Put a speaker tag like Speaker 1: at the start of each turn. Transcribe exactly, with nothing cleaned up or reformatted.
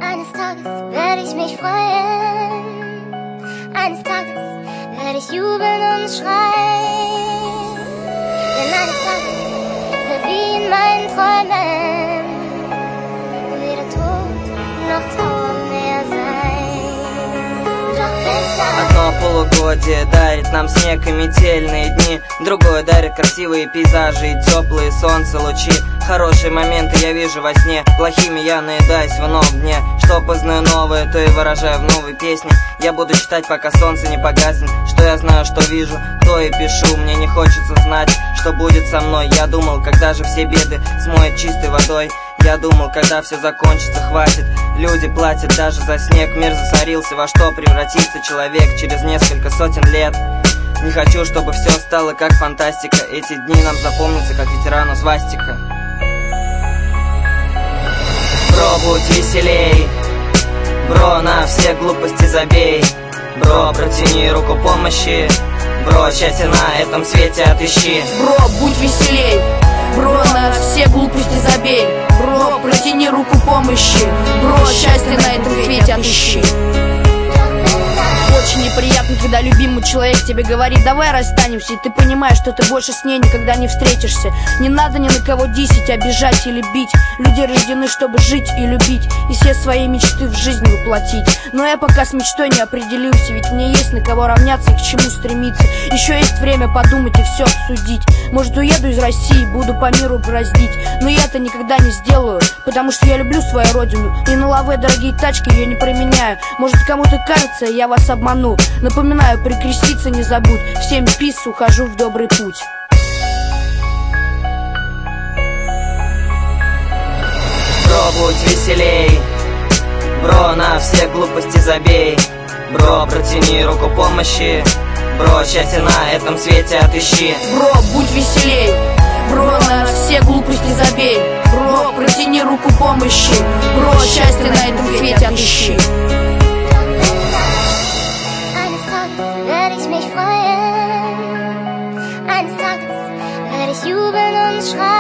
Speaker 1: Eines Tages werde ich mich freuen. Eines Tages werde ich jubeln und schreien. Denn eines Tages wird wie in meinen Träumen weder Tod noch Trauer mehr sein. Doch bis dann
Speaker 2: одно полугодие дарит нам снег и метельные дни, другое дарит красивые пейзажи и теплые солнце лучи. Хорошие моменты я вижу во сне, плохими я наедаюсь в новом дне. Что познаю новое, то и выражаю в новой песне. Я буду читать, пока солнце не погаснет. Что я знаю, что вижу, то и пишу. Мне не хочется знать, что будет со мной. Я думал, когда же все беды смоет чистой водой. Я думал, когда все закончится, хватит. Люди платят даже за снег. Мир засорился, во что превратится человек через несколько сотен лет. Не хочу, чтобы все стало как фантастика. Эти дни нам запомнятся, как ветерану свастика. Бро, будь веселей, бро, на все глупости забей. Бро, протяни руку помощи, бро, счастье на этом свете отыщи.
Speaker 3: Бро, будь веселей, бро, на все глупости забей. Бро, протяни руку помощи, бро, счастье на этом свете отыщи. Очень неприятно, когда любимый человек тебе говорит: давай расстанемся, и ты понимаешь, что ты больше с ней никогда не встретишься. Не надо ни на кого десять, обижать или бить. Люди рождены, чтобы жить и любить, и все свои мечты в жизнь воплотить. Но я пока с мечтой не определился, ведь мне есть на кого равняться и к чему стремиться. Еще есть время подумать и все обсудить. Может, уеду из России, буду по миру бороздить, но я это никогда не сделаю, потому что я люблю свою родину. И на лаве дорогие тачки ее не променяю. Может, кому-то кажется, я вас обману. Напоминаю, прикреститься не забудь. Всем пис, ухожу в добрый путь.
Speaker 2: Бро, будь веселей, бро, на все глупости забей. Бро, протяни руку помощи, бро, счастье на этом свете отыщи.
Speaker 3: Бро, будь веселей, бро, на все глупости забей. Бро, протяни руку помощи, бро, счастье на этом свете отыщи.
Speaker 1: werde ich mich freuen. Eines Tages werde ich jubeln und schreien.